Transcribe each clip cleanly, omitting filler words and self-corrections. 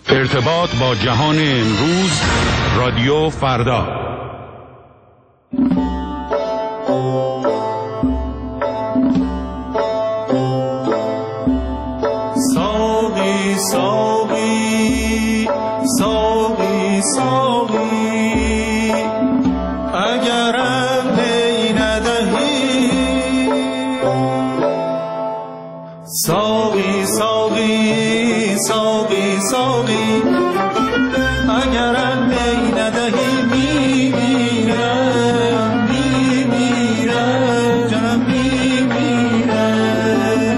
ارتباط با جهان امروز، رادیو فردا. ساقی ساقی ساقی ساقی اگرم می ندهی، ساقی ساقی ساقی ساقی اگرم می ندهی، میمیرم میمیرم جانم میمیرم.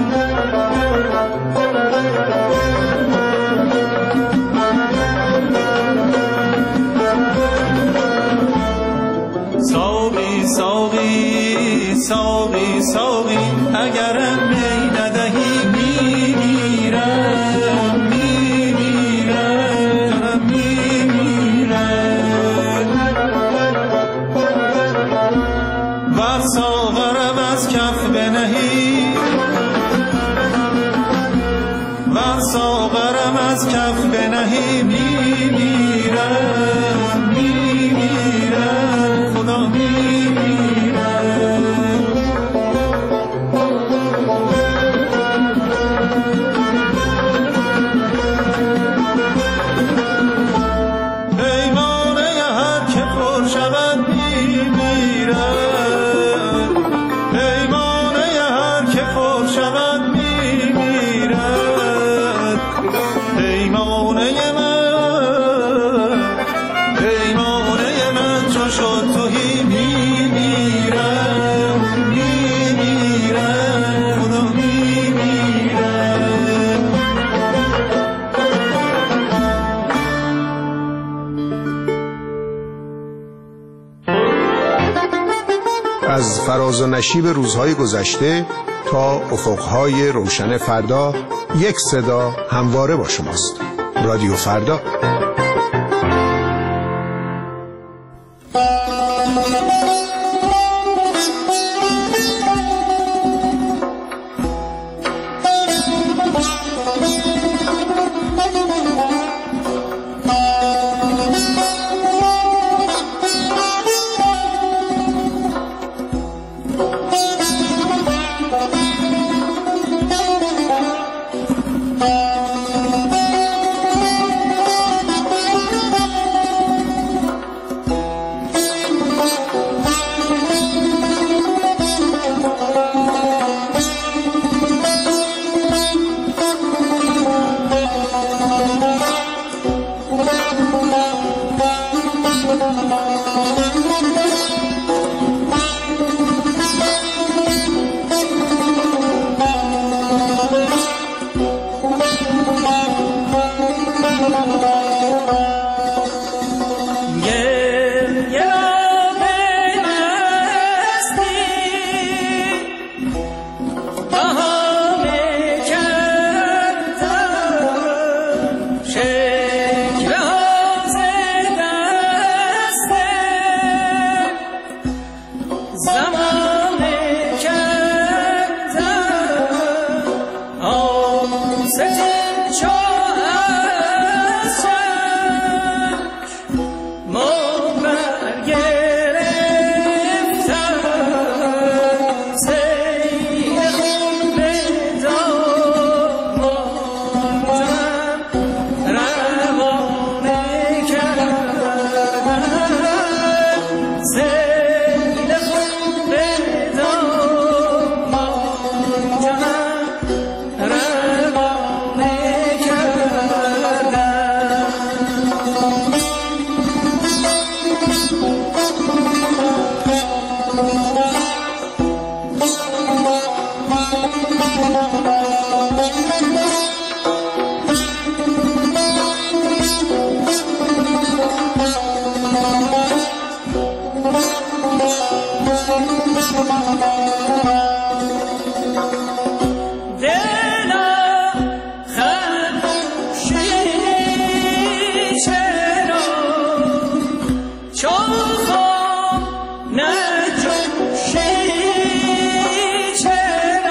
ساقی ساقی ساقی ساقی اگرم می ندهی، میمیرم میمیرم میمیرم. ور ساغرم از کف بنهی، ور ساغرم از کف بنهی، میمیرم میمیرم خدا میمیرم. پیمانه هر که پر شود میمیرد، پیمانه هر که پر شود میمیرد. پیمانه من چون شد تهی، میمیرم میمیرم خدا میمیرم. از فراز و نشیب روزهای گذشته تا افقهای روشن فردا، یک صدا همواره با شماست. رادیو فردا.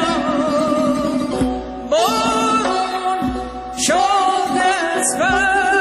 شد از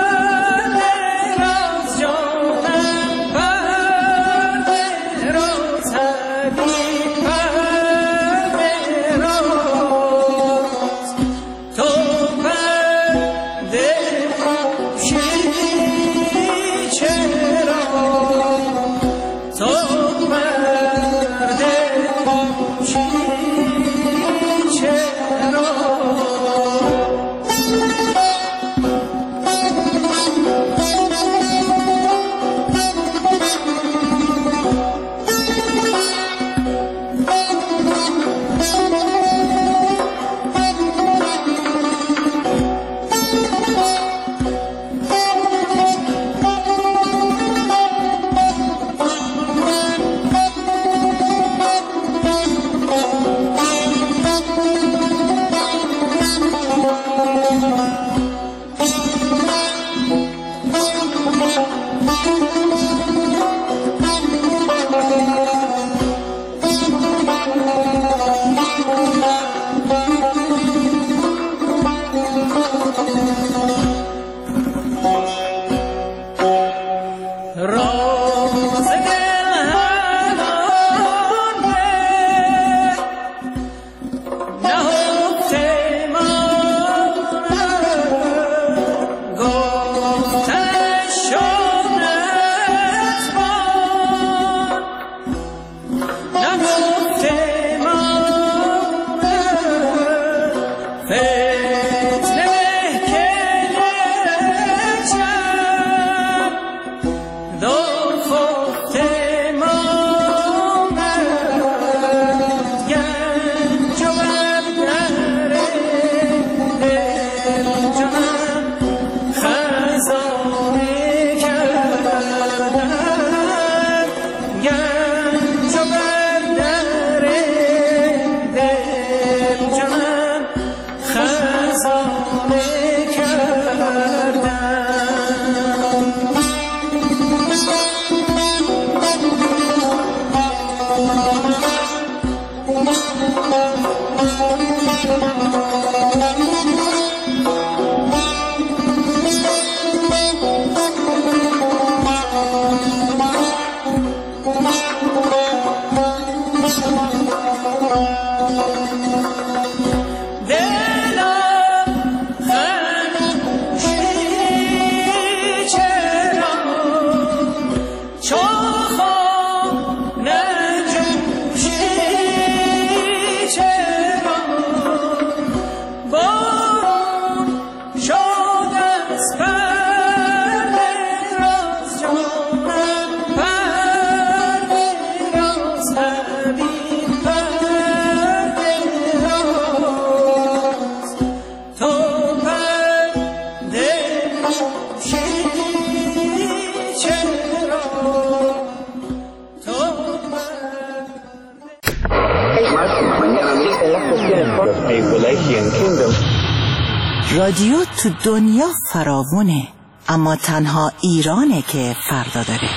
رادیو تو دنیا فراوونه، اما تنها ایرانه که فردا داره.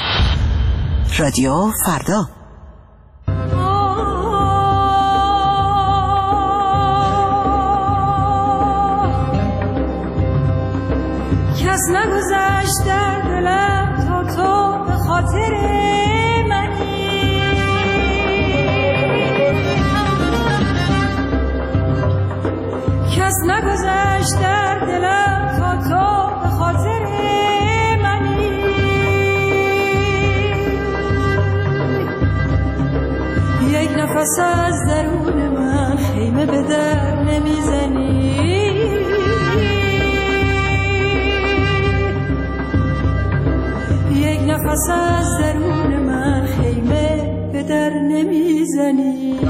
رادیو فردا. کس نگذشت در دلم تا تو به خاطر منی، کس نگذشت در دلم تا تو به خاطر منی. یک نفس از درون من خیمه به در نمیزنی، یک نفس از درون من خیمه به در نمیزنی.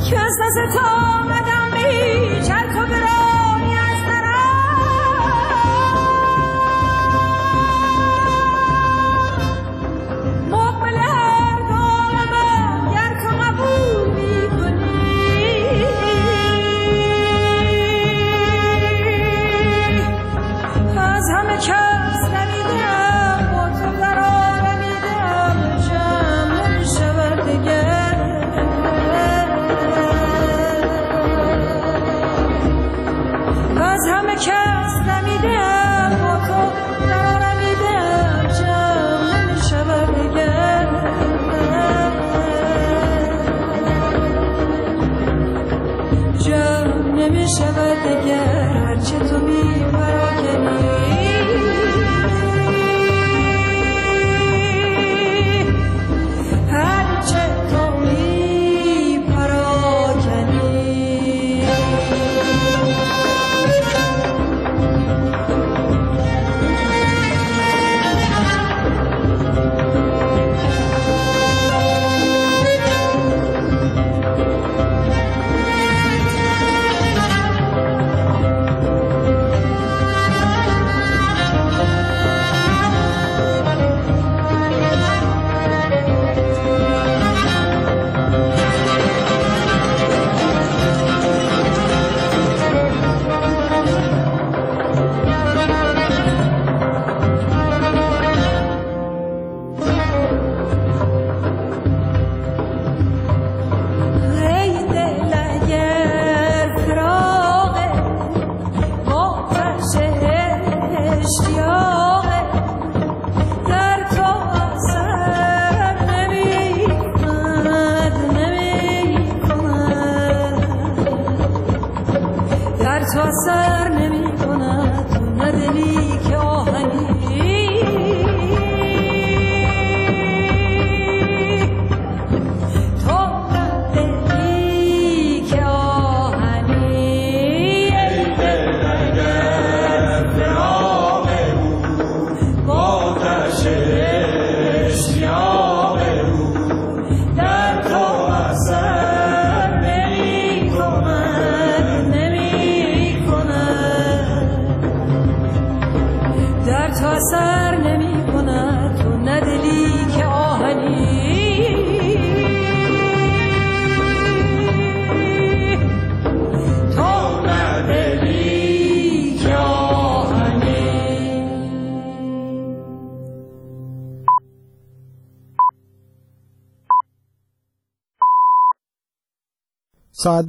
ساعت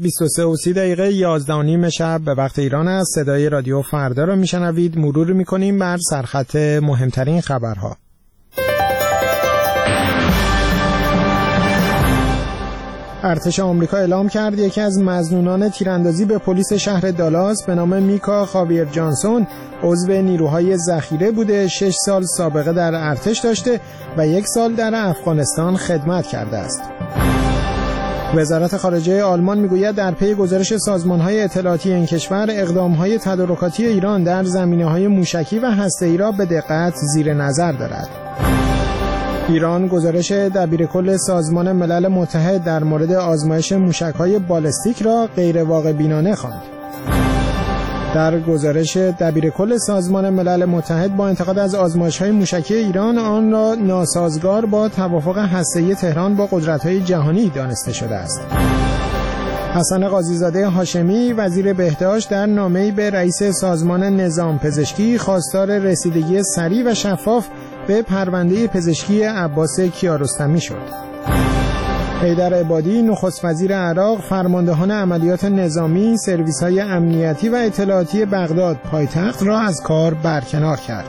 23:30 11:30 شب به وقت ایران است. صدای رادیو فردا را میشنوید. مرور میکنیم بر سرخط مهمترین خبرها. ارتش آمریکا اعلام کرد یکی از مظنونان تیراندازی به پلیس شهر دالاس به نام میکا خاویر جانسون عضو نیروهای ذخیره بوده، 6 سال سابقه در ارتش داشته و 1 سال در افغانستان خدمت کرده است. وزارت خارجه آلمان میگوید در پی گزارش سازمان‌های اطلاعاتی این کشور اقدام‌های تدارکاتی ایران در زمینه‌های موشکی و هسته‌ای را به دقت زیر نظر دارد. ایران گزارش دبیرکل سازمان ملل متحد در مورد آزمایش موشک‌های بالستیک را غیر واقع بینانه خواند. در گزارش دبیرکل سازمان ملل متحد با انتقاد از آزمایش‌های موشکی ایران آن را ناسازگار با توافق هسته‌ای تهران با قدرت‌های جهانی دانسته شده است. حسن قاضیزاده هاشمی وزیر بهداشت در نامه‌ای به رئیس سازمان نظام پزشکی خواستار رسیدگی سریع و شفاف به پرونده پزشکی عباس کیارستمی شد. حیدر عبادی نخست وزیر عراق فرماندهان عملیات نظامی سرویس‌های امنیتی و اطلاعاتی بغداد پایتخت را از کار برکنار کرد.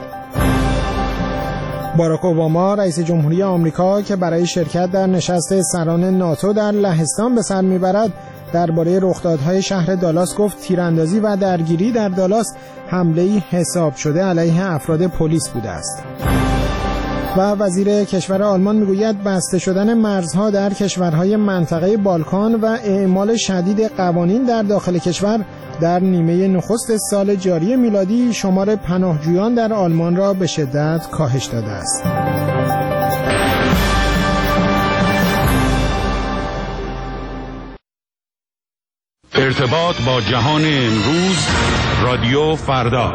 باراک اوباما رئیس جمهوری آمریکا که برای شرکت در نشست سران ناتو در لهستان به سر میبرد درباره رخدادهای شهر دالاس گفت تیراندازی و درگیری در دالاس حمله‌ای حساب شده علیه افراد پلیس بوده است. و وزیر کشور آلمان میگوید بسته شدن مرزها در کشورهای منطقه بالکان و اعمال شدید قوانین در داخل کشور در نیمه نخست سال جاری میلادی شمار پناهجویان در آلمان را به شدت کاهش داده است. ارتباط با جهان امروز، رادیو فردا.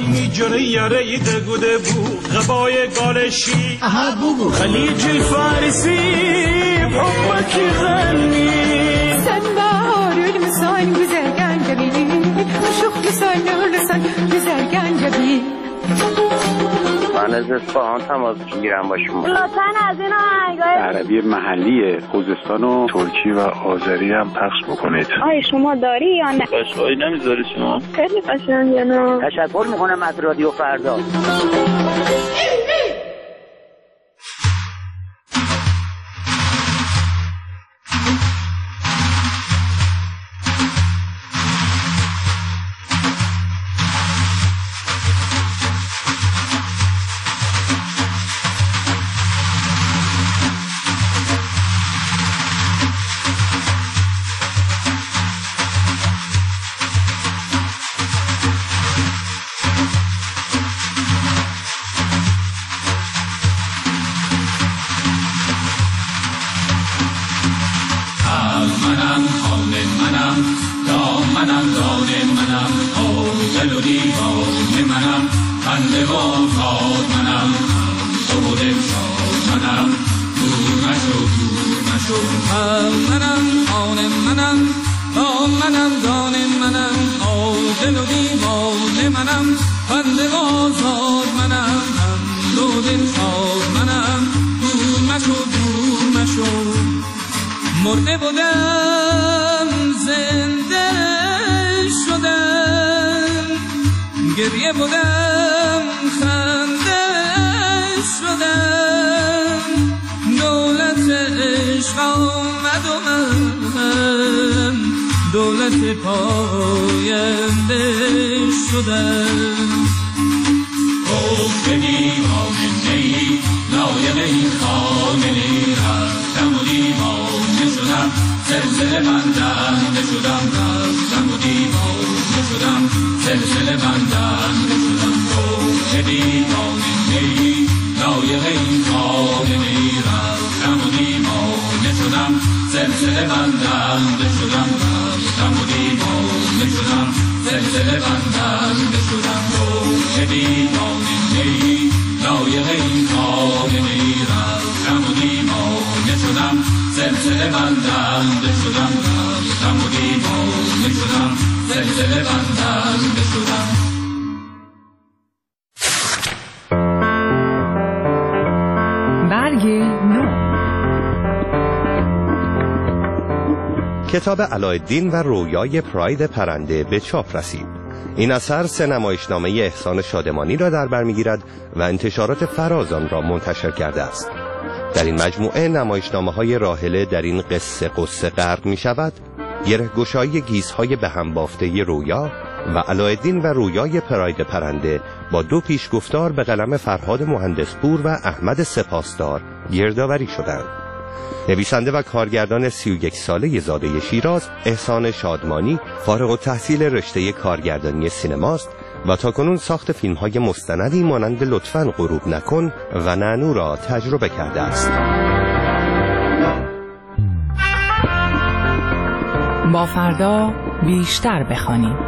میجره یره دگوده بو غبای گالشی خلیج الفارسی بحبك غني سنبار المسان güzel جبي وشوف لسان لسان güzel جبي من از اصفهان تماس میگیرم با شما. لطفاً از این آهنگای عربی محلی خوزستان و ترکی و آذری هم پخش بکنید. آیا شما داری یا نه؟ قشقایی نمیذاری شما؟ خیلی قشنگه نه؟ تشکر میکنم از رادیو فردا. مرده بودم زنده شدم، گریه بودم خنده شدم، دولت عشق آمد و من دولت پاینده شدم. به دیوانه نی لایق این خامنی رفتم و دیوانه شدم، سلسله بندنده شدم، رفتم و دیوانه شدم، سلسله بندنده شدم. به دیوانه نی لایق این خامنی رفتم و دیوانه شدم، سلسله بندنده شدم، رفتم و دیوانه شدم، سلسله بندنده شدم. به دیوانه نی لایق این خامنی رفتم و دیوانه شدم، سلسله بندنده شدم، رفتم و دیوانه شدم، سلسله بندنده شدم. برگ نو. کتاب علایالدین و رویای پراید پرنده به چاپ رسید. این اثر 3 نمایشنامه احسان شادمانی را در بر می‌گیرد و انتشارات فراز آن را منتشر کرده است. در این مجموعه نمایشنامه‌های راحله در این قصه غرق می‌شود، گره‌گشایی گیس‌های به هم بافته رویا و علایالدین و رویای پراید پرنده با 2 پیشگفتار به قلم فرهاد مهندسپور و احمد سپاسدار گردآوری شدند. نویسنده و کارگردان 31 ساله زاده شیراز احسان شادمانی فارغ التحصیل رشته کارگردانی سینماست و تاکنون ساخت فیلم‌های مستندی مانند لطفاً غروب نکن و نانو را تجربه کرده است. با فردا بیشتر بخوانیم.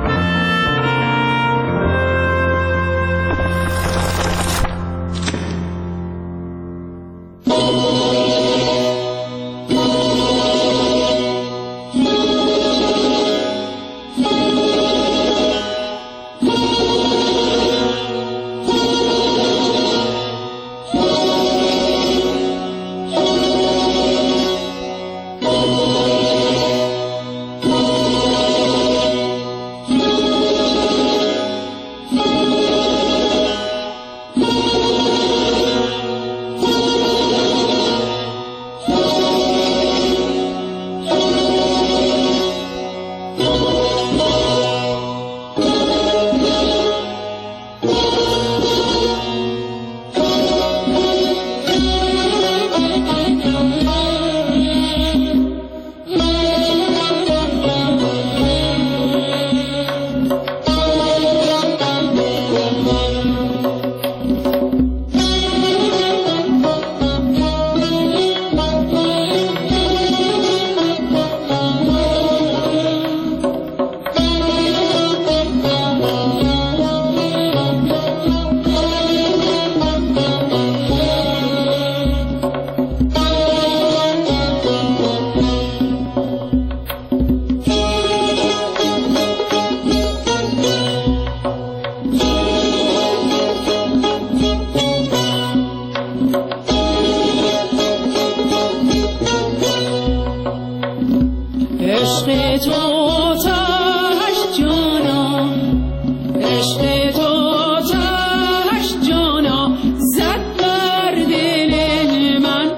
عشق تو آتش جانا، عشق تو آتش جانا زد بر دل من،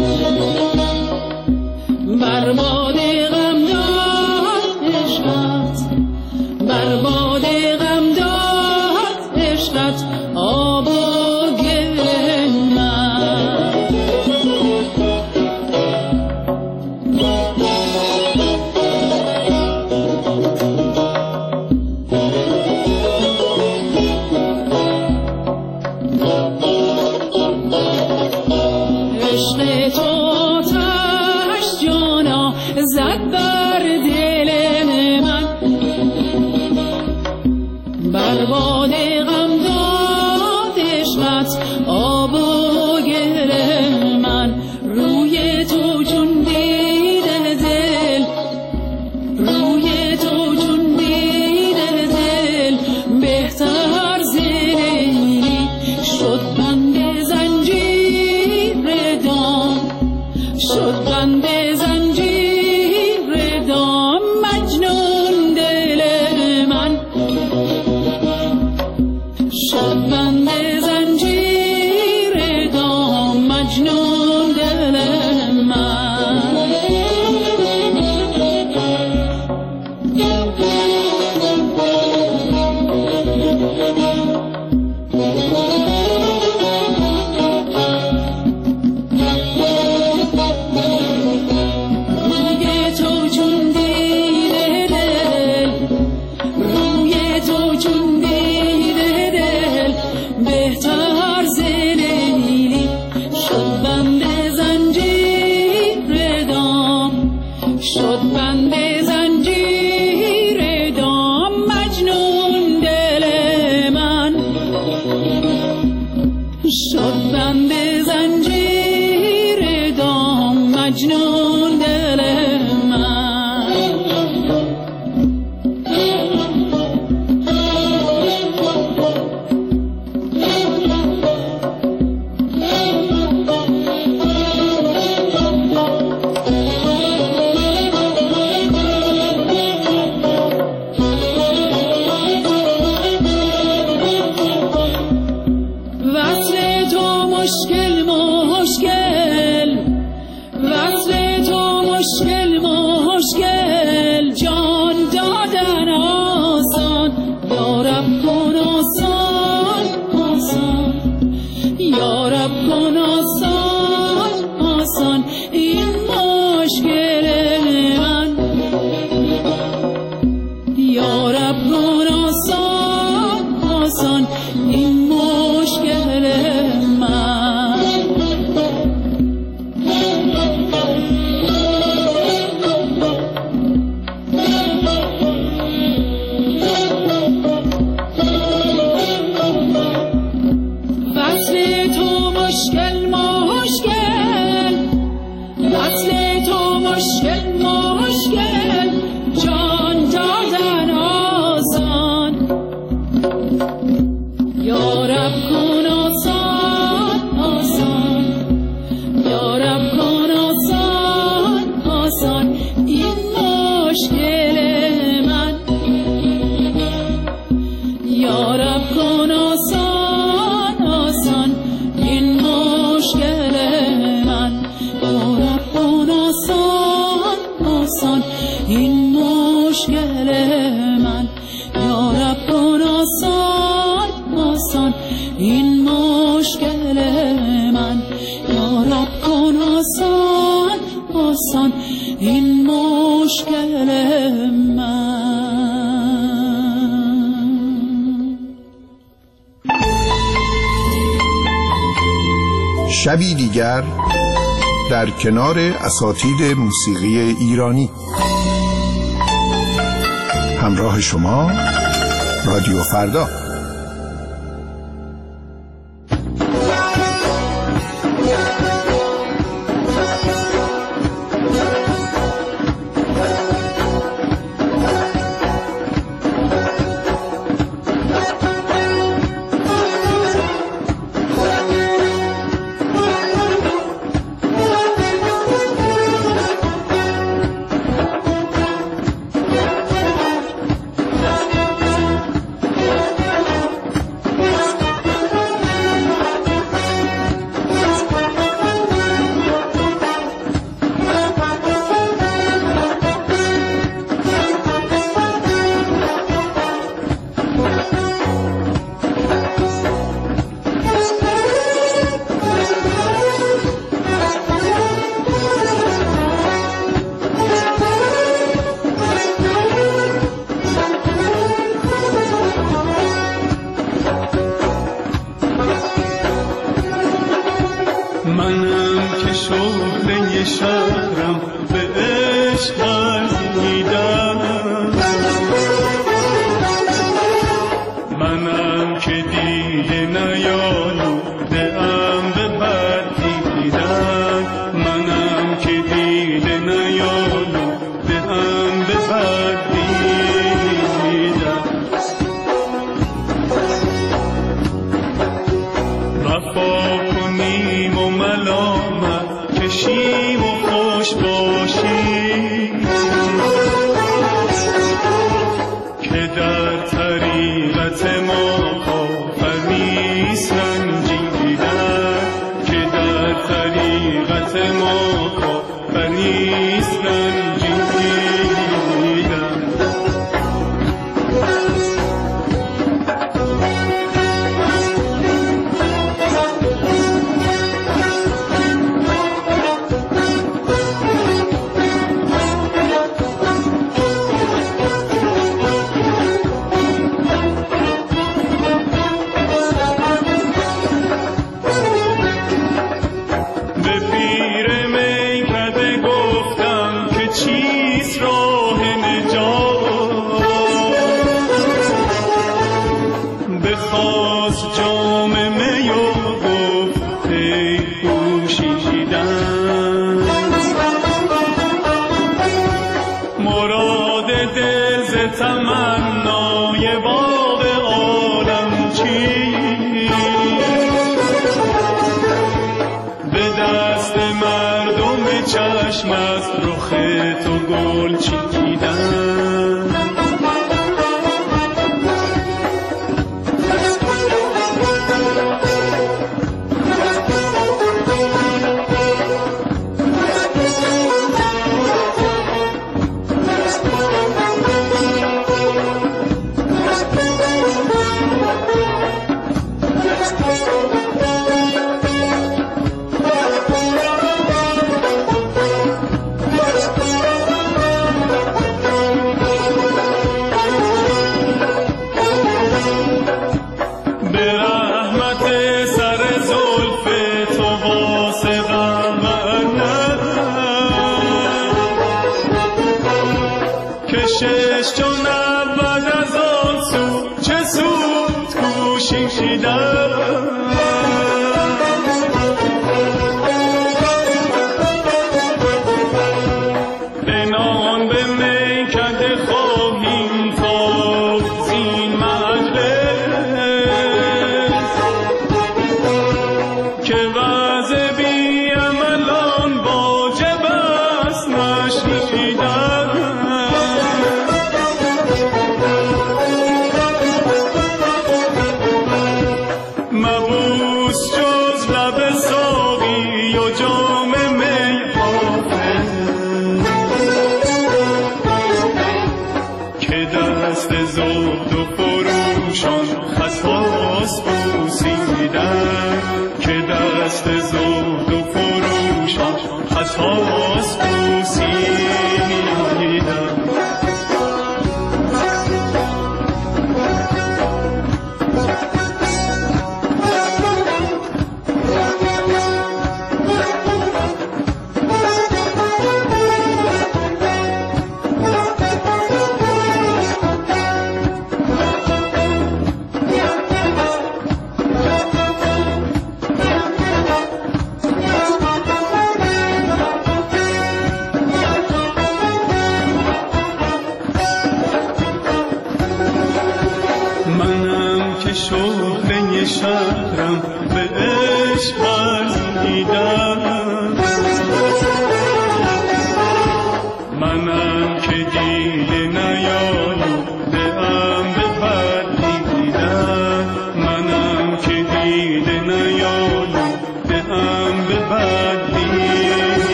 بر باد غم داد عشقت، بر باد غم داد عشقت آب و گل من. عشق تو آتش جانا زد بر دل من، بر باد غم داد عشقت آب و گل من. روی تو چون دیده دل، روی تو چون دیده دل بهتر ز لیلی شد بند زنجیر دام، شد بند زنجیر دام مجنون دل من، شد بند زنجیر دام مجنون دل من. روی تو چون دیده دل، روی تو چون دیده دل بهتر ز لیلی شد بند زنجیر دام، شد بند زنجیر دام مجنون دل من، شد بند زنجیر دام مجنون دل من. وصل تو مشکل مشکل، وصل تو مشکل مشکل جان دادن آسان، یارب کن آسان آسان، یارب کن آسان آسان این مشکل من، یارب کن آسان آسان این مشکل من. وصل تو مشکل مشکل، وصل تو مشکل مشکل جان دادن آسان، یارب کن آسان آسان، یارب کن آسان آسان این مشکل من، یارب کن آسان آسان این مشکل من، یارب کن آسان آسان این مشکل من، یارب کن آسان آسان این مشکل من، یارب کن آسان آسان این مشکل من. شبی دیگر در کنار اساتید موسیقی ایرانی. همراه شما رادیو فردا. سرم به عشق ورزیدم. منم که دیده نیالوده ام به بد دیدن، منم که دیده نیالوده ام به بد دیدن. وفا کنیم و ملامت کشیم و خوش باشیم، که در طریقت ما کافری سنجیدن، که در طریقت ما کافری سنجیدن. تمنای باغ عالم چی؟ به دست مردم چشم از رخ تو گل چیدن. کشش چون نبود از آن سو چه سود کوشیدن. انان به میکده خواهیم تا زین مجلس، که وضع بی عملان واجب است نشنیدن. مبوس جز لب ساقی و جام می حافظ، که دست زهد و فروشان خساس بوسیدن، که دست زهد و فروشان خساس بوسیدن.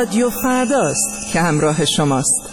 رادیو فرداست که همراه شماست.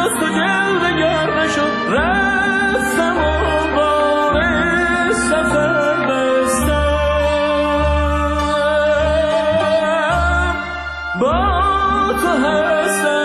از تو جلوه‌گر نشد رفتم و بار سفر بستم با تو هستم